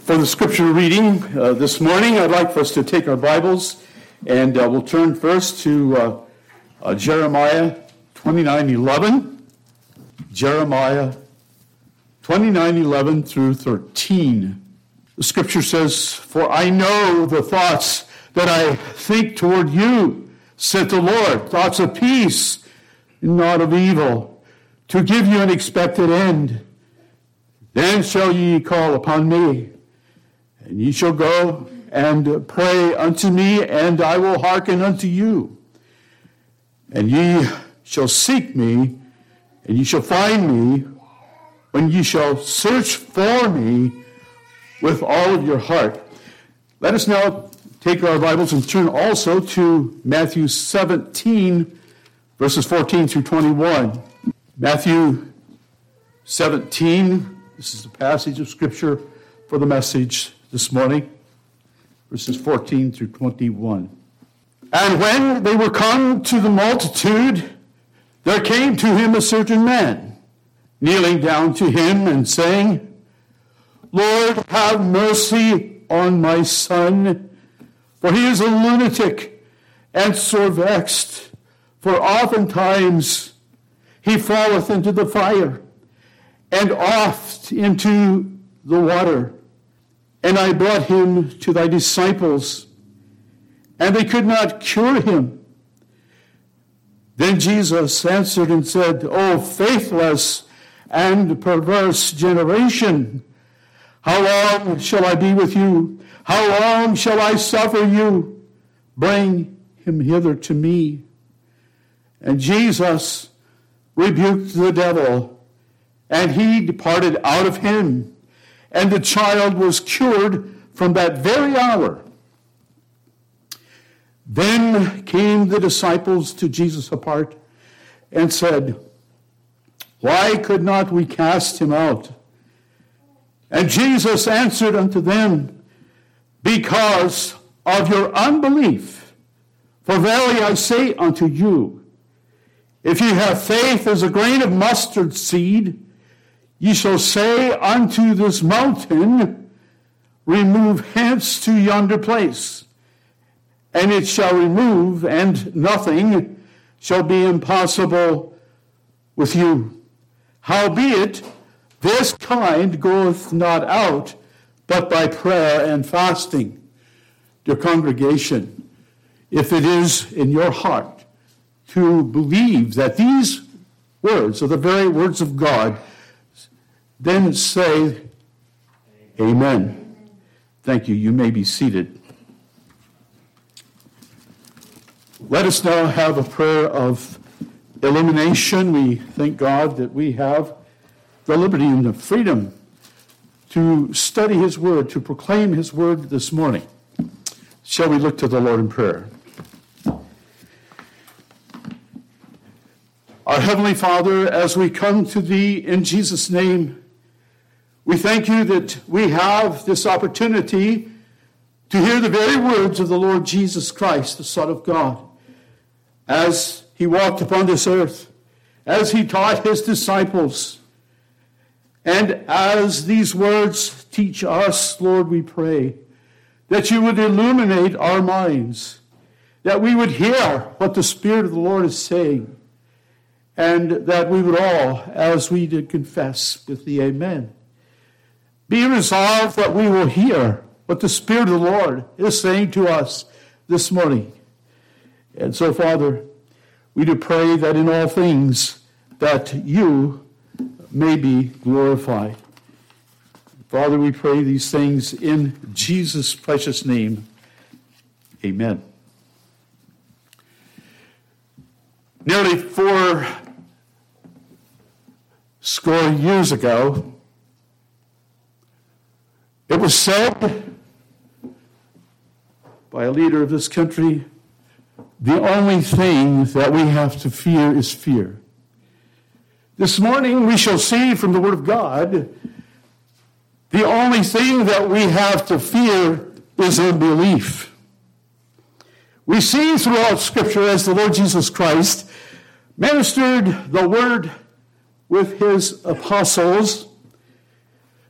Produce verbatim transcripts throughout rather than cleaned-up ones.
For the scripture reading uh, this morning, I'd like for us to take our Bibles and uh, we'll turn first to uh, uh, Jeremiah twenty-nine eleven. Jeremiah twenty-nine eleven through thirteen. The scripture says, "For I know the thoughts that I think toward you, said the Lord, thoughts of peace, not of evil, to give you an expected end. Then shall ye call upon me, and ye shall go and pray unto me, and I will hearken unto you. And ye shall seek me, and ye shall find me, when ye shall search for me with all of your heart." Let us now take our Bibles and turn also to Matthew seventeen, verses fourteen through twenty-one. Matthew seventeen, this is the passage of Scripture for the message this morning, verses fourteen through twenty-one. "And when they were come to the multitude, there came to him a certain man, kneeling down to him and saying, Lord, have mercy on my son, for he is a lunatic and sore vexed, for oftentimes he falleth into the fire, and oft into the water. And I brought him to thy disciples, and they could not cure him. Then Jesus answered and said, O faithless and perverse generation, how long shall I be with you? How long shall I suffer you? Bring him hither to me. And Jesus rebuked the devil, and he departed out of him. And the child was cured from that very hour. Then came the disciples to Jesus apart and said, Why could not we cast him out? And Jesus answered unto them, Because of your unbelief. For verily I say unto you, if ye have faith as a grain of mustard seed, ye shall say unto this mountain, Remove hence to yonder place, and it shall remove, and nothing shall be impossible with you. Howbeit, this kind goeth not out, but by prayer and fasting." Dear congregation, if it is in your heart to believe that these words are the very words of God, then say, Amen. Thank you. You may be seated. Let us now have a prayer of illumination. We thank God that we have the liberty and the freedom to study his word, to proclaim his word this morning. Shall we look to the Lord in prayer? Our Heavenly Father, as we come to thee in Jesus' name, we thank you that we have this opportunity to hear the very words of the Lord Jesus Christ, the Son of God, as he walked upon this earth, as he taught his disciples. And as these words teach us, Lord, we pray that you would illuminate our minds, that we would hear what the Spirit of the Lord is saying, and that we would all, as we did confess with the Amen, be resolved that we will hear what the Spirit of the Lord is saying to us this morning. And so, Father, we do pray that in all things that you may be glorified. Father, we pray these things in Jesus' precious name. Amen. Nearly four score years ago, it was said by a leader of this country, the only thing that we have to fear is fear. This morning we shall see from the Word of God, the only thing that we have to fear is unbelief. We see throughout Scripture as the Lord Jesus Christ ministered the Word with his apostles,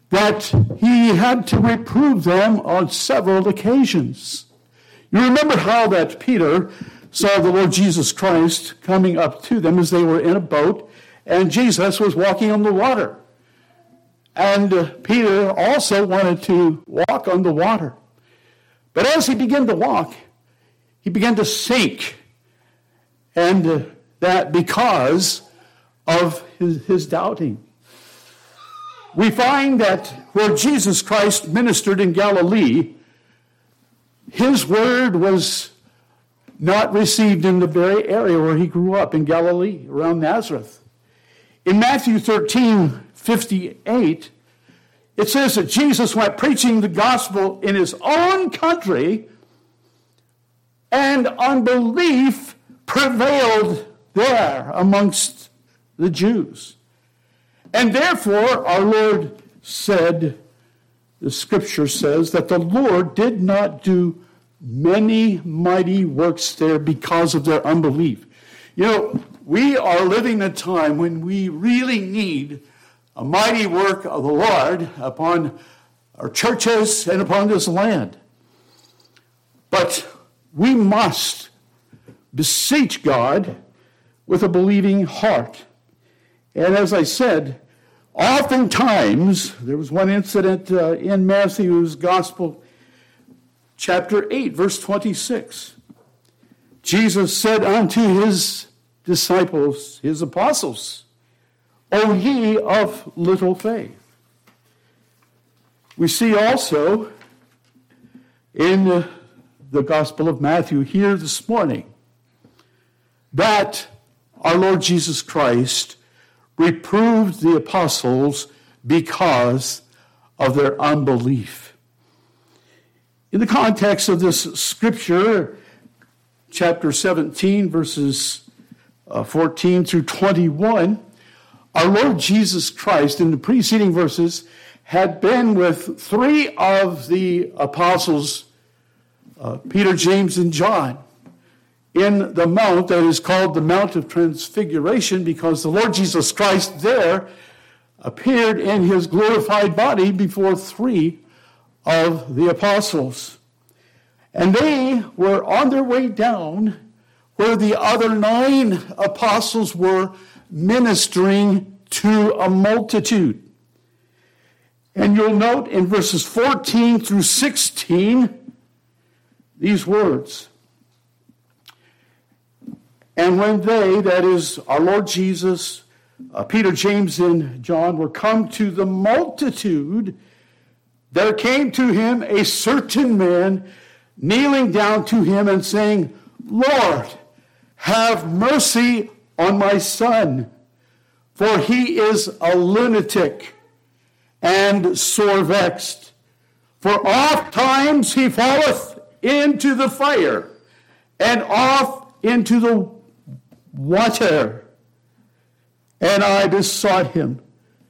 that he had to reprove them on several occasions. You remember how that Peter saw the Lord Jesus Christ coming up to them as they were in a boat, and Jesus was walking on the water. And uh, Peter also wanted to walk on the water. But as he began to walk, he began to sink. And uh, that because of his, his doubting. We find that where Jesus Christ ministered in Galilee, his word was not received in the very area where he grew up in Galilee, around Nazareth. In Matthew thirteen fifty-eight, it says that Jesus went preaching the gospel in his own country, and unbelief prevailed there amongst the Jews. And therefore, our Lord said, the scripture says, that the Lord did not do many mighty works there because of their unbelief. You know, we are living a time when we really need a mighty work of the Lord upon our churches and upon this land. But we must beseech God with a believing heart. And as I said, oftentimes, there was one incident uh, in Matthew's Gospel, chapter eight, verse twenty-six. Jesus said unto his disciples, his apostles, O ye of little faith. We see also in uh, the Gospel of Matthew here this morning that our Lord Jesus Christ reproved the apostles because of their unbelief. In the context of this scripture, chapter seventeen, verses uh, fourteen through twenty-one, our Lord Jesus Christ, in the preceding verses, had been with three of the apostles, uh, Peter, James, and John, in the mount that is called the Mount of Transfiguration, because the Lord Jesus Christ there appeared in his glorified body before three of the apostles. And they were on their way down where the other nine apostles were ministering to a multitude. And you'll note in verses fourteen through sixteen these words. And when they, that is our Lord Jesus, uh, Peter, James, and John, were come to the multitude, there came to him a certain man, kneeling down to him and saying, Lord, have mercy on my son, for he is a lunatic and sore vexed. For oft times he falleth into the fire, and oft into the water. And I besought him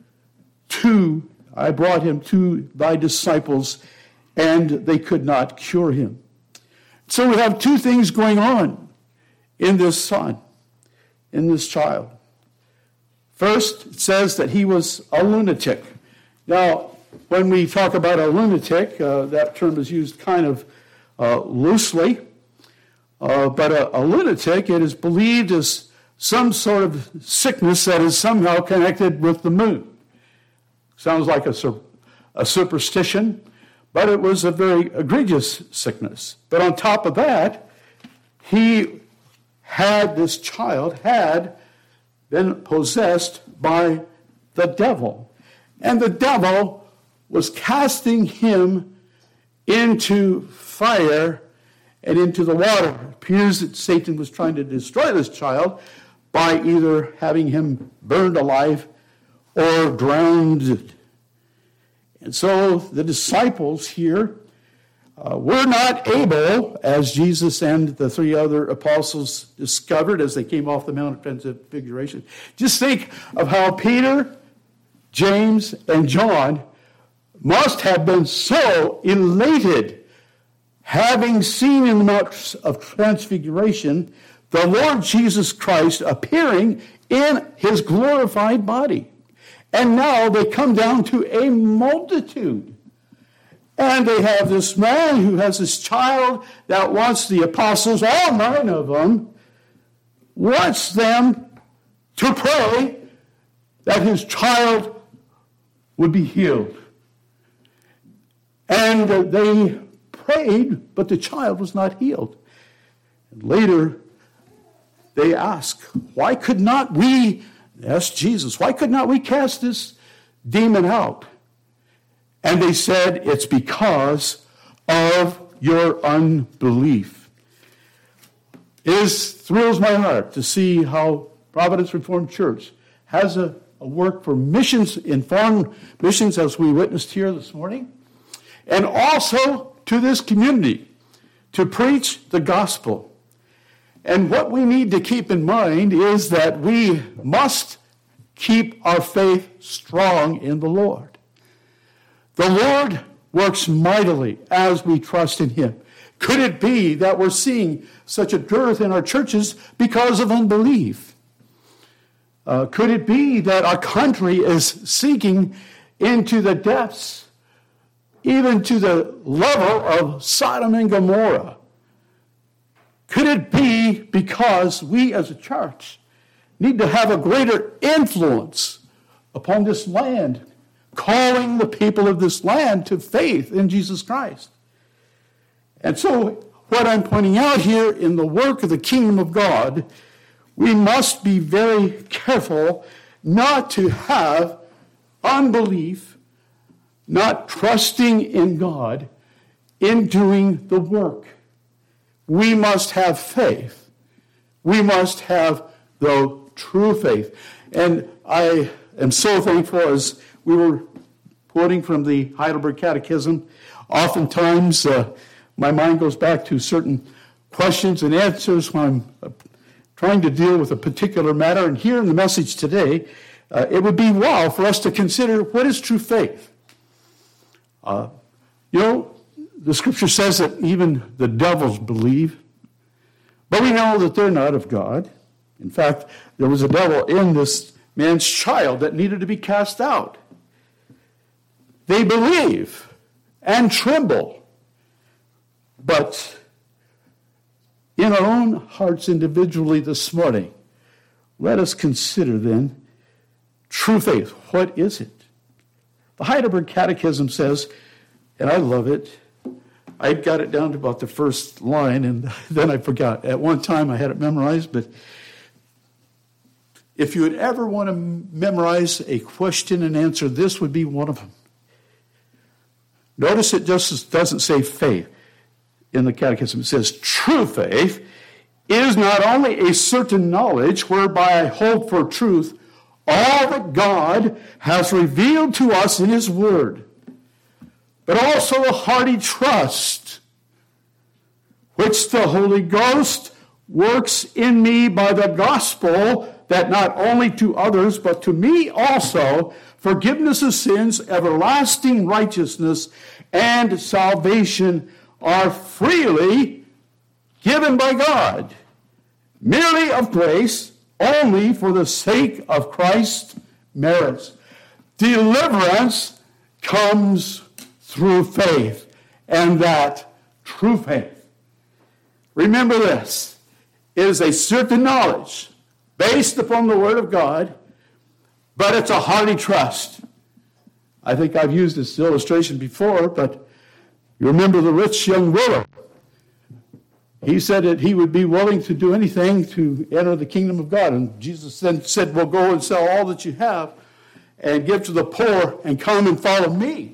to, I brought him to thy disciples, and they could not cure him. So we have two things going on in this son, in this child. First, it says that he was a lunatic. Now, when we talk about a lunatic, uh, that term is used kind of uh, loosely. Uh, but a, a lunatic, it is believed, is some sort of sickness that is somehow connected with the moon. Sounds like a, a superstition, but it was a very egregious sickness. But on top of that, he had, this child had been possessed by the devil. And the devil was casting him into fire and into the water. It appears that Satan was trying to destroy this child by either having him burned alive or drowned. And so the disciples here uh, were not able, as Jesus and the three other apostles discovered as they came off the Mount of Transfiguration. Just think of how Peter, James, and John must have been so elated having seen in the Mount of Transfiguration the Lord Jesus Christ appearing in his glorified body. And now they come down to a multitude. And they have this man who has this child that wants the apostles, all nine of them, wants them to pray that his child would be healed. And uh, they prayed, but the child was not healed. And later, they ask, why could not we, ask Jesus, why could not we cast this demon out? And they said, it's because of your unbelief. It is, thrills my heart to see how Providence Reformed Church has a, a work for missions, in foreign missions, as we witnessed here this morning, and also to this community to preach the gospel. And what we need to keep in mind is that we must keep our faith strong in the Lord. The Lord works mightily as we trust in him. Could it be that we're seeing such a dearth in our churches because of unbelief? Uh, could it be that our country is sinking into the depths, even to the level of Sodom and Gomorrah? Could it be because we as a church need to have a greater influence upon this land, calling the people of this land to faith in Jesus Christ? And so, what I'm pointing out here in the work of the kingdom of God, we must be very careful not to have unbelief, not trusting in God in doing the work. We must have faith. We must have the true faith. And I am so thankful, as we were quoting from the Heidelberg Catechism, oftentimes uh, my mind goes back to certain questions and answers when I'm uh, trying to deal with a particular matter. And here in the message today, uh, it would be well for us to consider, what is true faith? Uh, you know, the scripture says that even the devils believe, but we know that they're not of God. In fact, there was a devil in this man's child that needed to be cast out. They believe and tremble. But in our own hearts individually this morning, let us consider then true faith. What is it? The Heidelberg Catechism says, and I love it, I got it down to about the first line, and then I forgot. At one time I had it memorized, but if you would ever want to memorize a question and answer, this would be one of them. Notice it just doesn't say faith in the Catechism. It says true faith is not only a certain knowledge whereby I hold for truth all that God has revealed to us in his word, but also a hearty trust, which the Holy Ghost works in me by the gospel, that not only to others, but to me also, forgiveness of sins, everlasting righteousness, and salvation are freely given by God, merely of grace, only for the sake of Christ's merits. Deliverance comes through faith, and that true faith. Remember this, it is a certain knowledge based upon the Word of God, but it's a hearty trust. I think I've used this illustration before, but you remember the rich young ruler. He said that he would be willing to do anything to enter the kingdom of God. And Jesus then said, well, go and sell all that you have and give to the poor and come and follow me.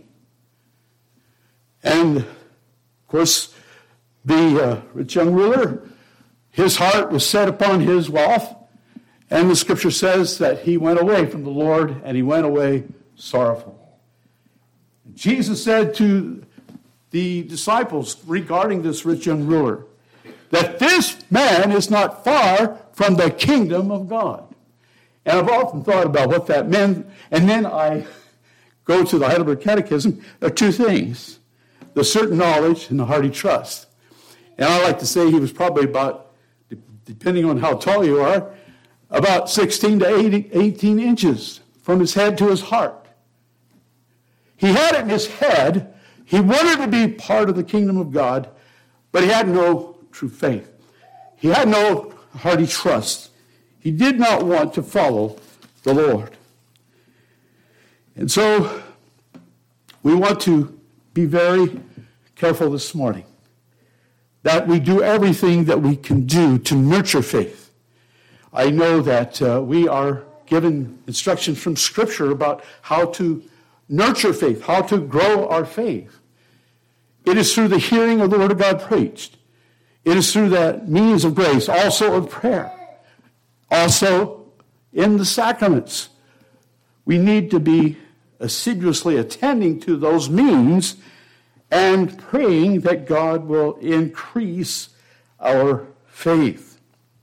And, of course, the uh, rich young ruler, his heart was set upon his wealth. And the scripture says that he went away from the Lord, and he went away sorrowful. Jesus said to the disciples regarding this rich young ruler, that this man is not far from the kingdom of God. And I've often thought about what that meant, and then I go to the Heidelberg Catechism. There are two things, the certain knowledge and the hearty trust. And I like to say he was probably about, depending on how tall you are, about sixteen to eighteen inches from his head to his heart. He had it in his head. He wanted to be part of the kingdom of God, but he had no true faith. He had no hearty trust. He did not want to follow the Lord. And so we want to be very careful this morning that we do everything that we can do to nurture faith. I know that uh, we are given instructions from Scripture about how to nurture faith, how to grow our faith. It is through the hearing of the Word of God preached. It is through that means of grace, also of prayer, also in the sacraments. We need to be assiduously attending to those means and praying that God will increase our faith.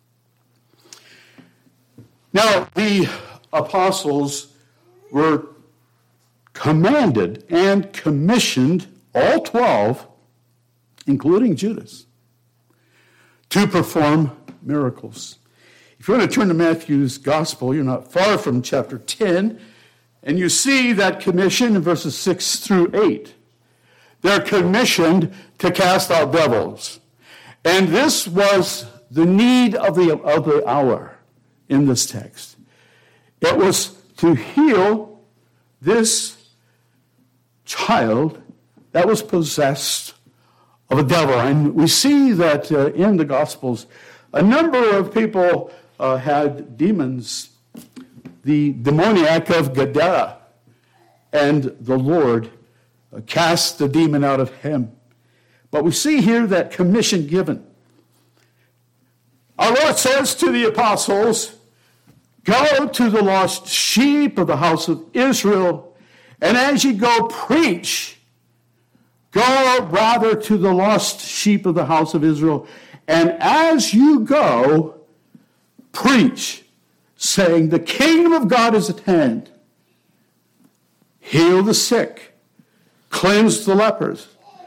Now, the apostles were commanded and commissioned, all twelve, including Judas, to perform miracles. If you want to turn to Matthew's Gospel, you're not far from chapter ten, and you see that commission in verses six through eight. They're commissioned to cast out devils. And this was the need of the, of the hour in this text. It was to heal this child that was possessed of a devil. And we see that uh, in the Gospels, a number of people uh, had demons. The demoniac of Gadara, and the Lord uh, cast the demon out of him. But we see here that commission given. Our Lord says to the apostles, "Go to the lost sheep of the house of Israel, and as you go, preach. Go rather to the lost sheep of the house of Israel, and as you go, preach, saying, the kingdom of God is at hand. Heal the sick, cleanse the lepers,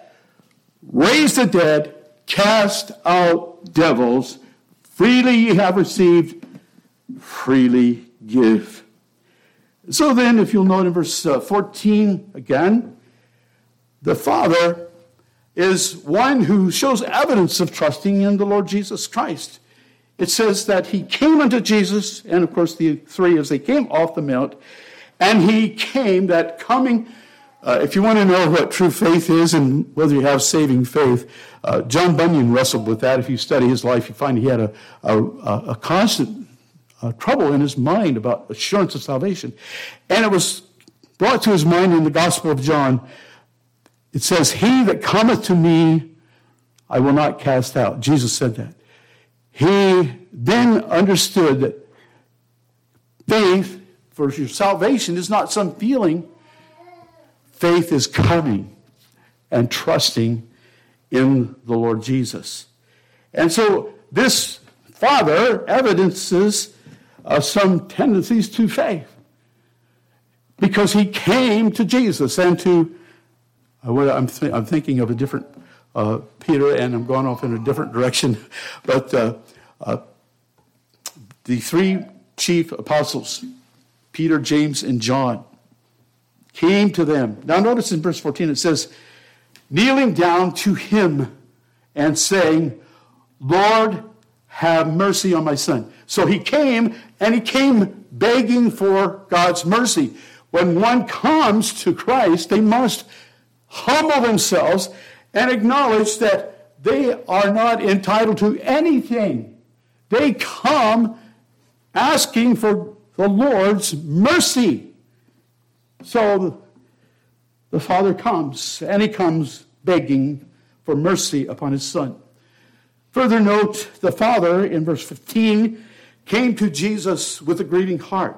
raise the dead, cast out devils. Freely ye have received, freely give." So then, if you'll note in verse fourteen again, the Father is one who shows evidence of trusting in the Lord Jesus Christ. It says that he came unto Jesus, and of course the three as they came off the mount, and he came, that coming, uh, if you want to know what true faith is and whether you have saving faith, uh, John Bunyan wrestled with that. If you study his life, you find he had a, a, a constant uh, trouble in his mind about assurance of salvation. And it was brought to his mind in the Gospel of John. It says, "He that cometh to me, I will not cast out." Jesus said that. He then understood that faith for your salvation is not some feeling. Faith is coming and trusting in the Lord Jesus. And so this Father evidences uh, some tendencies to faith, because he came to Jesus and to, uh, I'm, th- I'm thinking of a different Uh, Peter, and I'm going off in a different direction. But uh, uh, the three chief apostles, Peter, James, and John, came to them. Now notice in verse fourteen it says, "Kneeling down to him and saying, Lord, have mercy on my son." So he came, and he came begging for God's mercy. When one comes to Christ, they must humble themselves and acknowledge that they are not entitled to anything. They come asking for the Lord's mercy. So the Father comes, and he comes begging for mercy upon his Son. Further note, the Father, in verse fifteen, came to Jesus with a grieving heart,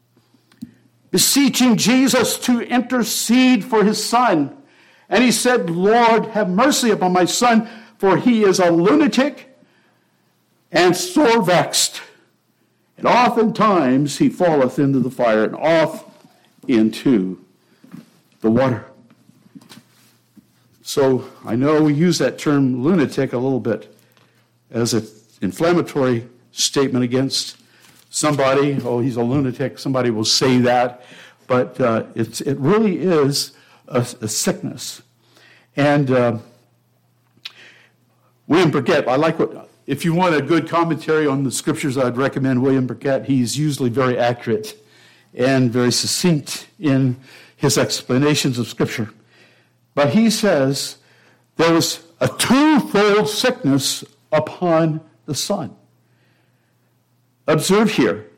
beseeching Jesus to intercede for his Son. And he said, "Lord, have mercy upon my son, for he is a lunatic and sore vexed. And oftentimes he falleth into the fire and off into the water." So I know we use that term lunatic a little bit as an inflammatory statement against somebody, oh, he's a lunatic, somebody will say that, but uh, it's, it really is a, a sickness. And uh, William Burkett, I like what, if you want a good commentary on the scriptures, I'd recommend William Burkett. He's usually very accurate and very succinct in his explanations of scripture. But he says there was a twofold sickness upon the Son. Observe here.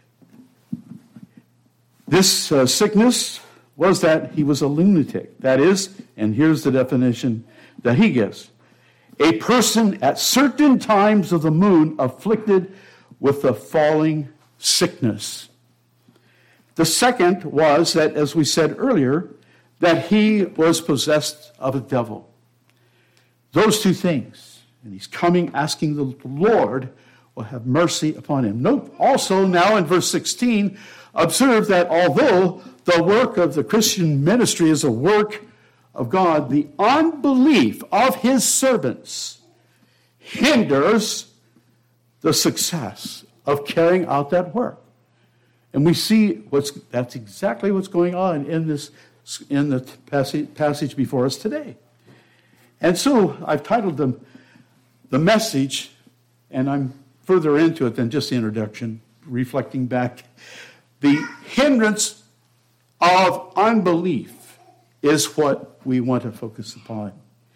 This uh, sickness was that he was a lunatic. That is, and here's the definition that he gives, a person at certain times of the moon afflicted with the falling sickness. The second was that, as we said earlier, that he was possessed of a devil. Those two things. And he's coming asking the Lord will have mercy upon him. Note also now in verse sixteen, observe that although the work of the Christian ministry is a work of God, the unbelief of his servants hinders the success of carrying out that work. And we see what's that's exactly what's going on in this in the passage, passage before us today. And so I've titled them the message, and I'm further into it than just the introduction, reflecting back. The hindrance of unbelief is what we want to focus upon.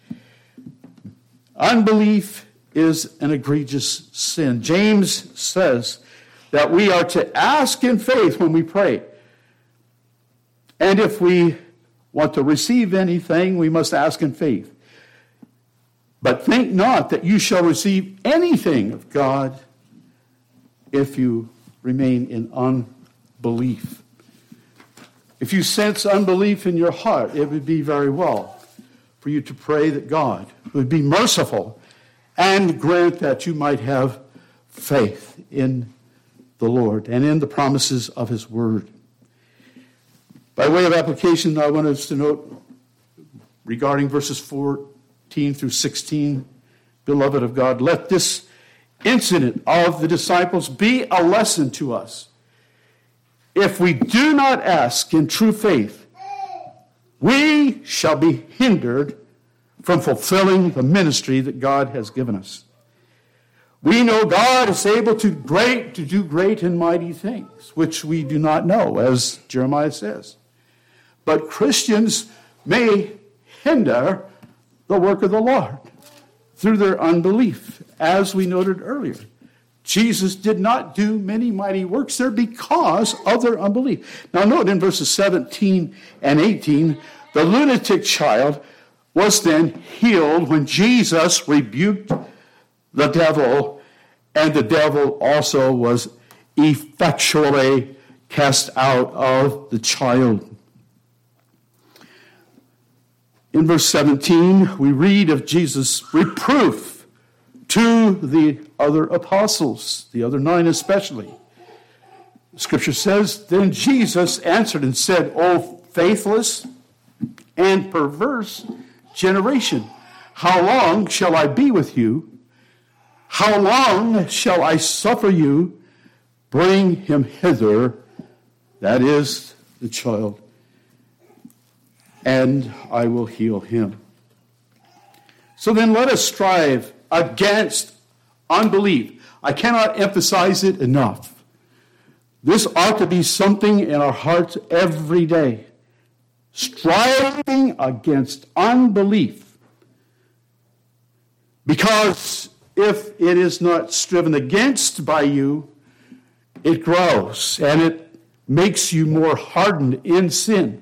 Unbelief is an egregious sin. James says that we are to ask in faith when we pray. And if we want to receive anything, we must ask in faith. But think not that you shall receive anything of God if you remain in unbelief. If you sense unbelief in your heart, it would be very well for you to pray that God would be merciful and grant that you might have faith in the Lord and in the promises of his word. By way of application, I want us to note regarding verses fourteen through sixteen, beloved of God, let this incident of the disciples be a lesson to us. If we do not ask in true faith, we shall be hindered from fulfilling the ministry that God has given us. We know God is able to great to do great and mighty things, which we do not know, as Jeremiah says. But Christians may hinder the work of the Lord through their unbelief, as we noted earlier. Jesus did not do many mighty works there because of their unbelief. Now note in verses seventeen and eighteen, the lunatic child was then healed when Jesus rebuked the devil, and the devil also was effectually cast out of the child. In verse seventeen, we read of Jesus' reproof to the other apostles, the other nine especially. Scripture says, then Jesus answered and said, O faithless and perverse generation, how long shall I be with you? How long shall I suffer you? Bring him hither, that is the child, and I will heal him. So then let us strive against unbelief. I cannot emphasize it enough. This ought to be something in our hearts every day. Striving against unbelief. Because if it is not striven against by you, it grows and it makes you more hardened in sin.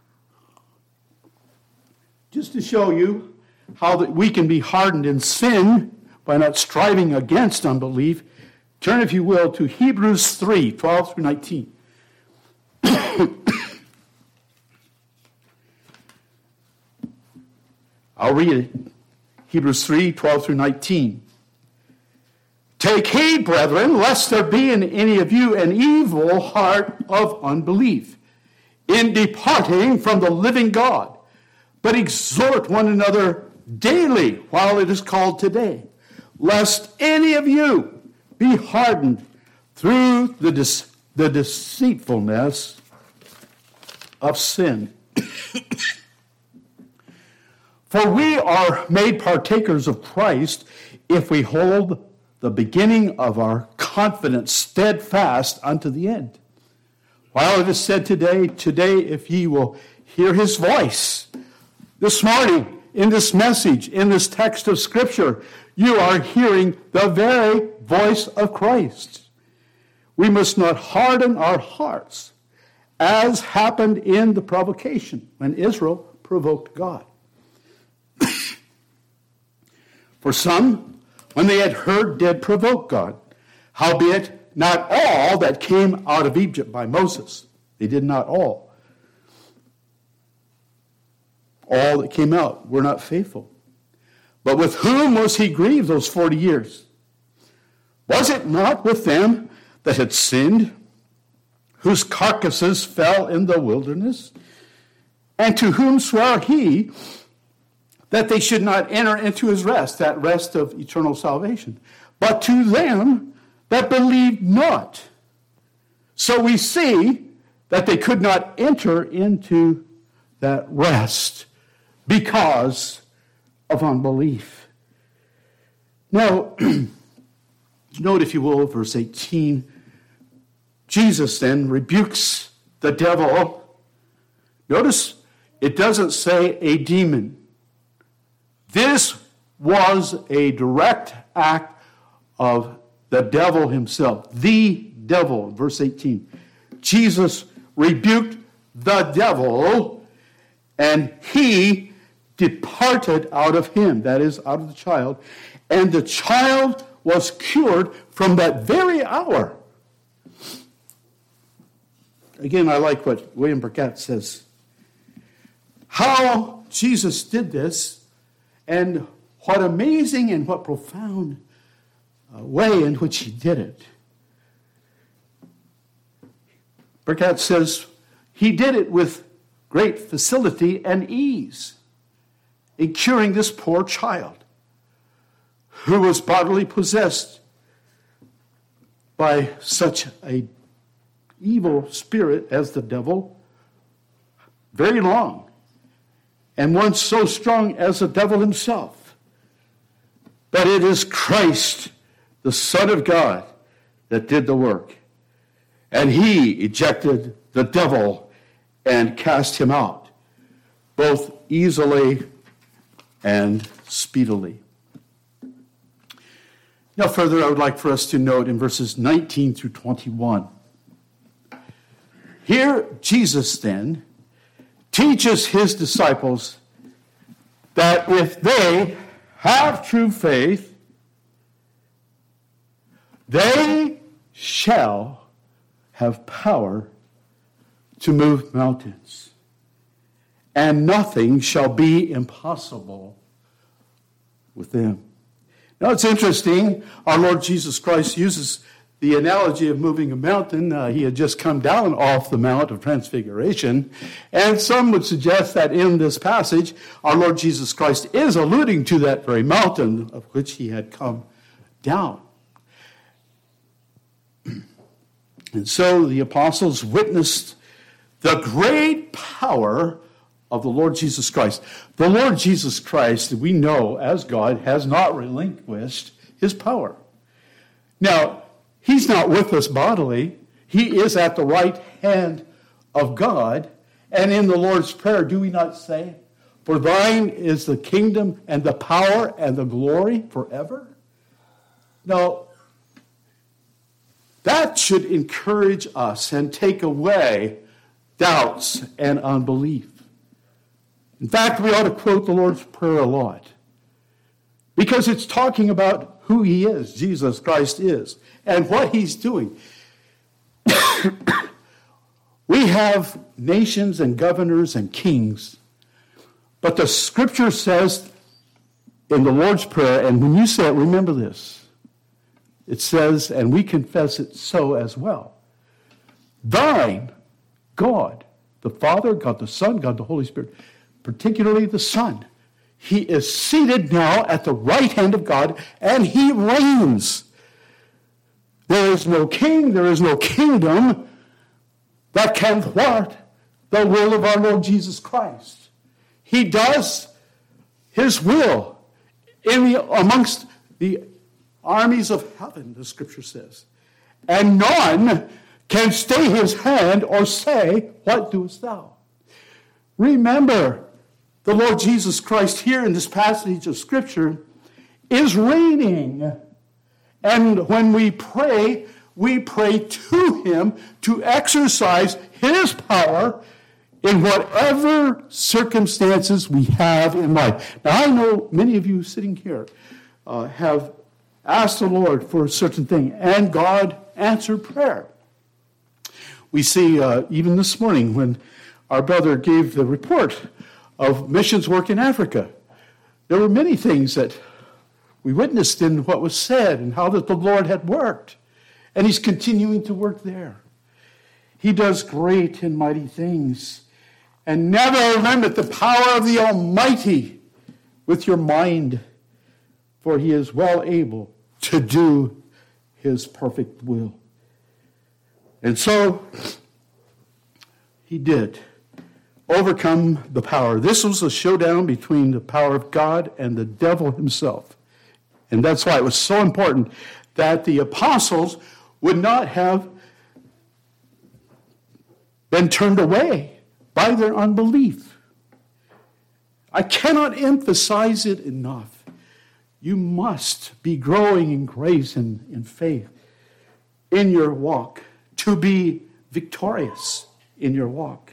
Just to show you how that we can be hardened in sin by not striving against unbelief, turn, if you will, to Hebrews three, twelve through nineteen. I'll read it. Hebrews three, twelve through nineteen. Take heed, brethren, lest there be in any of you an evil heart of unbelief, in departing from the living God. But exhort one another daily while it is called today, lest any of you be hardened through the, de- the deceitfulness of sin. For we are made partakers of Christ if we hold the beginning of our confidence steadfast unto the end. While it is said today, today if ye will hear his voice, this morning in this message, in this text of Scripture, you are hearing the very voice of Christ. We must not harden our hearts, as happened in the provocation when Israel provoked God. For some, when they had heard, did provoke God. Howbeit, not all that came out of Egypt by Moses. They did not all. All that came out were not faithful. But with whom was he grieved those forty years? Was it not with them that had sinned, whose carcasses fell in the wilderness? And to whom swore he that they should not enter into his rest, that rest of eternal salvation, but to them that believed not. So we see that they could not enter into that rest because of unbelief. Now, note, if you will, verse eighteen. Jesus then rebukes the devil. Notice it doesn't say a demon. This was a direct act of the devil himself. The devil, verse eighteen. Jesus rebuked the devil, and he departed out of him, that is, out of the child, and the child was cured from that very hour. Again, I like what William Burkett says. How Jesus did this, and what amazing and what profound uh, way in which he did it. Burkett says he did it with great facility and ease in curing this poor child who was bodily possessed by such a evil spirit as the devil, very long, and one so strong as the devil himself. But it is Christ, the Son of God, that did the work. And he ejected the devil and cast him out, both easily and speedily. Now further, I would like for us to note in verses nineteen through twenty-one. Here, Jesus then teaches his disciples that if they have true faith, they shall have power to move mountains, and nothing shall be impossible with them. Now, it's interesting, our Lord Jesus Christ uses the analogy of moving a mountain. Uh, he had just come down off the Mount of Transfiguration, and some would suggest that in this passage, our Lord Jesus Christ is alluding to that very mountain of which he had come down. And so the apostles witnessed the great power of the Lord Jesus Christ. The Lord Jesus Christ, we know as God, has not relinquished his power. Now, he's not with us bodily. He is at the right hand of God. And in the Lord's Prayer, do we not say, "For thine is the kingdom and the power and the glory forever"? Now, that should encourage us and take away doubts and unbelief. In fact, we ought to quote the Lord's Prayer a lot, because it's talking about who he is, Jesus Christ is, and what he's doing. We have nations and governors and kings, but the Scripture says in the Lord's Prayer, and when you say it, remember this, it says, and we confess it so as well, thine, God, the Father, God the Son, God the Holy Spirit, particularly the Son. He is seated now at the right hand of God, and he reigns. There is no king, there is no kingdom that can thwart the will of our Lord Jesus Christ. He does his will in the, amongst the armies of heaven, the scripture says. And none can stay his hand or say, what doest thou? Remember, the Lord Jesus Christ here in this passage of scripture is reigning. And when we pray, we pray to him to exercise his power in whatever circumstances we have in life. Now, I know many of you sitting here uh, have asked the Lord for a certain thing, and God answered prayer. We see uh, even this morning when our brother gave the report of missions work in Africa, there were many things that we witnessed in what was said and how that the Lord had worked. And he's continuing to work there. He does great and mighty things. And never limit the power of the Almighty with your mind, for he is well able to do his perfect will. And so he did overcome the power. This was a showdown between the power of God and the devil himself. And that's why it was so important that the apostles would not have been turned away by their unbelief. I cannot emphasize it enough. You must be growing in grace and in faith in your walk to be victorious in your walk.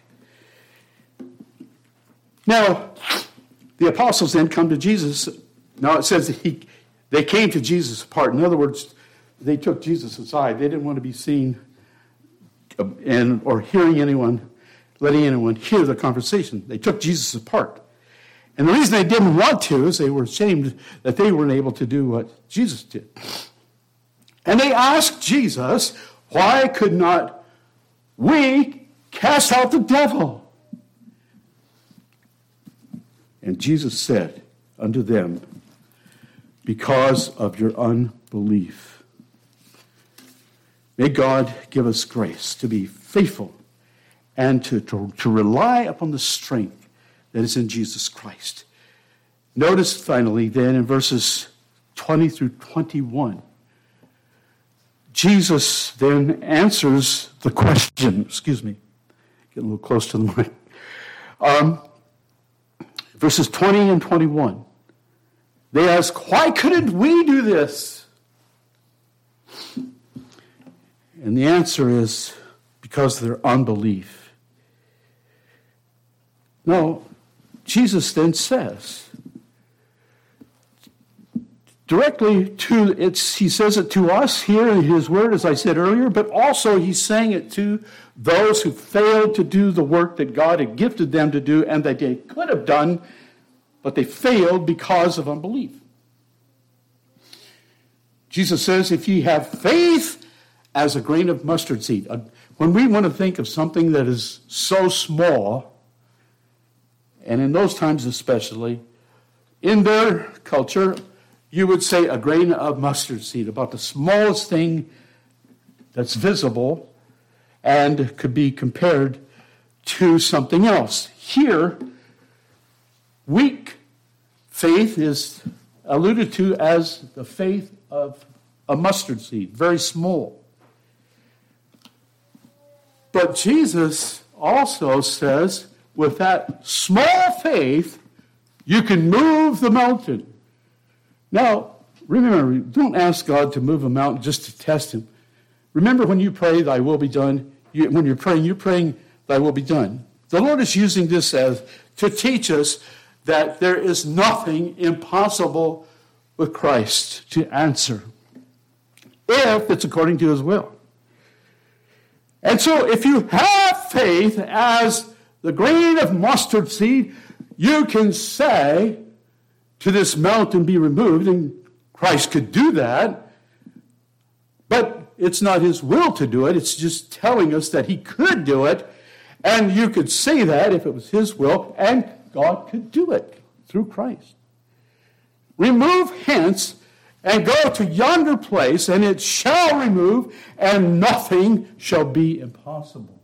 Now, the apostles then come to Jesus. Now it says that he, they came to Jesus apart. In other words, they took Jesus aside. They didn't want to be seen and or hearing anyone, letting anyone hear the conversation. They took Jesus apart. And the reason they didn't want to is they were ashamed that they weren't able to do what Jesus did. And they asked Jesus, why could not we cast out the devil? And Jesus said unto them, because of your unbelief. May God give us grace to be faithful and to, to, to rely upon the strength that is in Jesus Christ. Notice finally then in verses twenty through twenty-one, Jesus then answers the question. Excuse me, getting a little close to the mic. Um, verses twenty and twenty-one. They ask, why couldn't we do this? And the answer is because of their unbelief. No, Jesus then says, directly to, it's, he says it to us here in his word, as I said earlier, but also he's saying it to those who failed to do the work that God had gifted them to do and that they could have done, but they failed because of unbelief. Jesus says, if ye have faith as a grain of mustard seed. When we want to think of something that is so small, and in those times especially, in their culture, you would say a grain of mustard seed, about the smallest thing that's visible and could be compared to something else. Here, weak faith is alluded to as the faith of a mustard seed, very small. But Jesus also says, with that small faith, you can move the mountain. Now, remember, don't ask God to move a mountain just to test him. Remember when you pray, thy will be done. You, when you're praying, you're praying, thy will be done. The Lord is using this as to teach us that there is nothing impossible with Christ to answer, if it's according to his will. And so if you have faith as the grain of mustard seed, you can say to this mountain, be removed, and Christ could do that, but it's not his will to do it. It's just telling us that he could do it, and you could say that if it was his will, and God could do it through Christ. Remove hence and go to yonder place, and it shall remove, and nothing shall be impossible.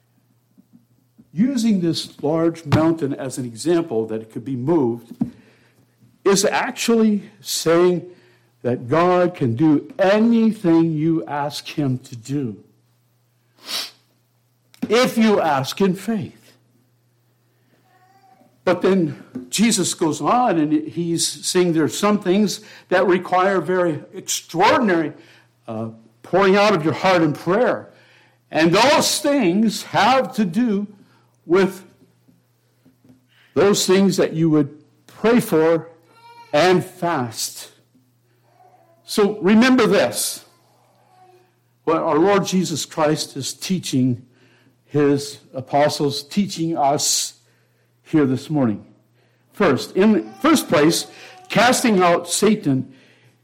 Using this large mountain as an example that it could be moved is actually saying that God can do anything you ask him to do, if you ask in faith. But then Jesus goes on, and he's saying there's some things that require very extraordinary uh, pouring out of your heart in prayer. And those things have to do with those things that you would pray for and fast. So remember this. What our Lord Jesus Christ is teaching his apostles, teaching us here this morning. First, in the first place, casting out Satan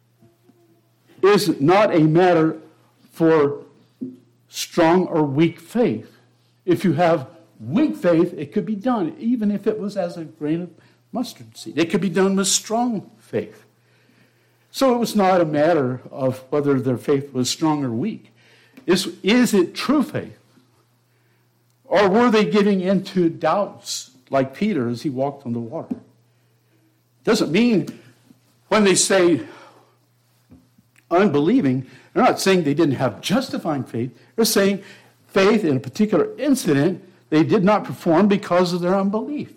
is not a matter for strong or weak faith. If you have weak faith, it could be done, even if it was as a grain of mustard seed. It could be done with strong faith. So it was not a matter of whether their faith was strong or weak. Is, is it true faith? Or were they giving into doubts like Peter as he walked on the water? Doesn't mean when they say unbelieving, they're not saying they didn't have justifying faith. They're saying faith in a particular incident they did not perform because of their unbelief.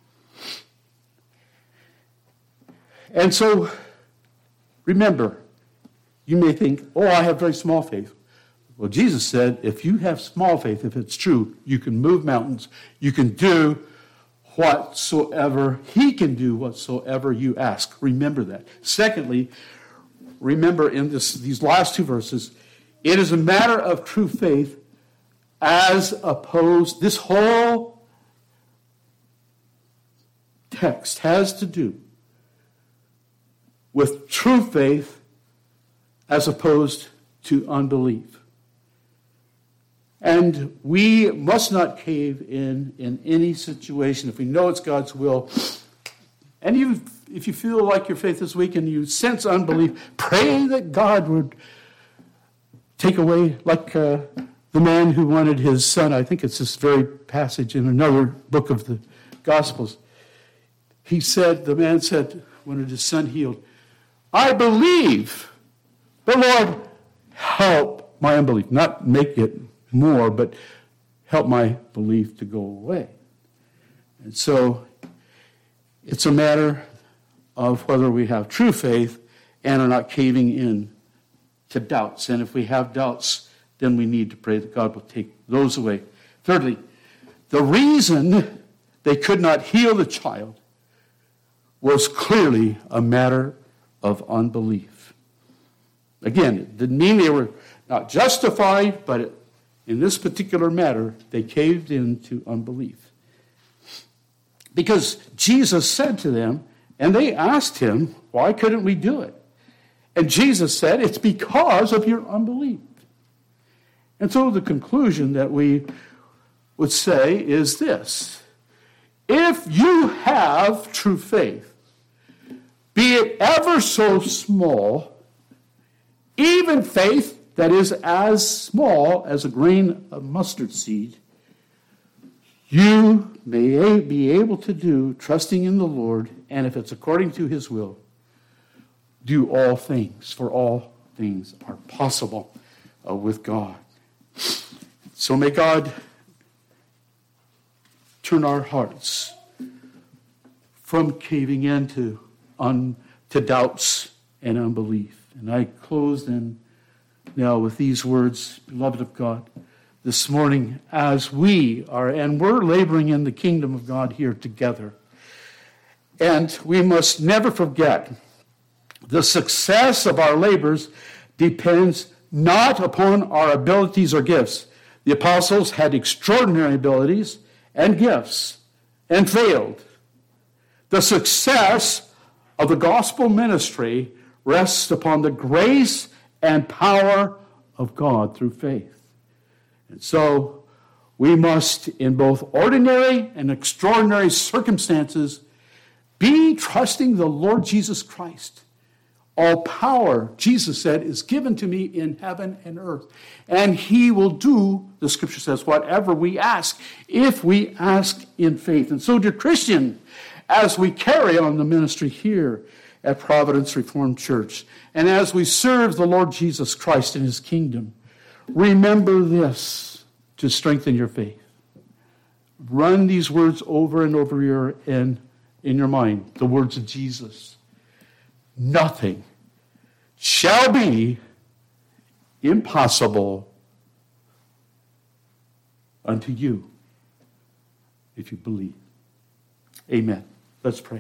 And so, remember, you may think, oh, I have very small faith. Well, Jesus said, if you have small faith, if it's true, you can move mountains. You can do whatsoever. He can do whatsoever you ask. Remember that. Secondly, remember in this, these last two verses, it is a matter of true faith as opposed, this whole text has to do with true faith as opposed to unbelief. And we must not cave in in any situation if we know it's God's will. And you, if you feel like your faith is weak and you sense unbelief, pray that God would take away, like uh, the man who wanted his son. I think it's this very passage in another book of the Gospels. He said, the man said, wanted his son healed, I believe, but Lord, help my unbelief. Not make it more, but help my belief to go away. And so it's a matter of whether we have true faith and are not caving in to doubts. And if we have doubts, then we need to pray that God will take those away. Thirdly, the reason they could not heal the child was clearly a matter of unbelief. Again, it didn't mean they were not justified, but it, in this particular matter, they caved into unbelief. Because Jesus said to them, and they asked him, why couldn't we do it? And Jesus said, it's because of your unbelief. And so the conclusion that we would say is this. If you have true faith, be it ever so small, even faith that is as small as a grain of mustard seed, you may be able to do, trusting in the Lord, and if it's according to his will, do all things, for all things are possible uh, with God. So may God turn our hearts from caving into un, to doubts and unbelief. And I close then now with these words, beloved of God, this morning as we are, and we're laboring in the kingdom of God here together. And we must never forget the success of our labors depends not upon our abilities or gifts. The apostles had extraordinary abilities and gifts and failed. The success of the gospel ministry rests upon the grace and power of God through faith. And so we must, in both ordinary and extraordinary circumstances, be trusting the Lord Jesus Christ All power, Jesus said, is given to me in heaven and earth. And he will do, the scripture says, whatever we ask, if we ask in faith. And so, dear Christian, as we carry on the ministry here at Providence Reformed Church, and as we serve the Lord Jesus Christ in his kingdom, remember this to strengthen your faith. Run these words over and over your, in, in your mind, the words of Jesus. Nothing shall be impossible unto you if you believe. Amen. Let's pray.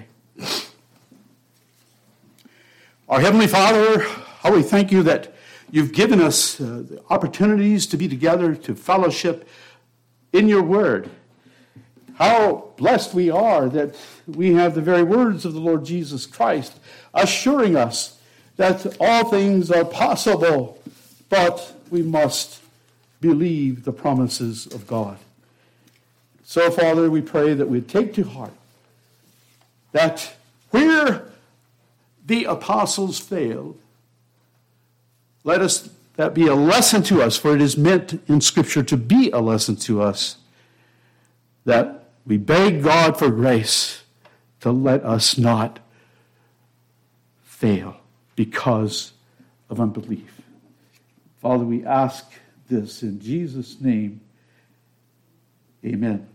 Our Heavenly Father, how we thank you that you've given us uh, the opportunities to be together, to fellowship in your word. How blessed we are that we have the very words of the Lord Jesus Christ assuring us that all things are possible, but we must believe the promises of God. So, Father, we pray that we take to heart that where the apostles failed, let us that be a lesson to us, for it is meant in Scripture to be a lesson to us, that we beg God for grace to let us not fail because of unbelief. Father, we ask this in Jesus' name. Amen.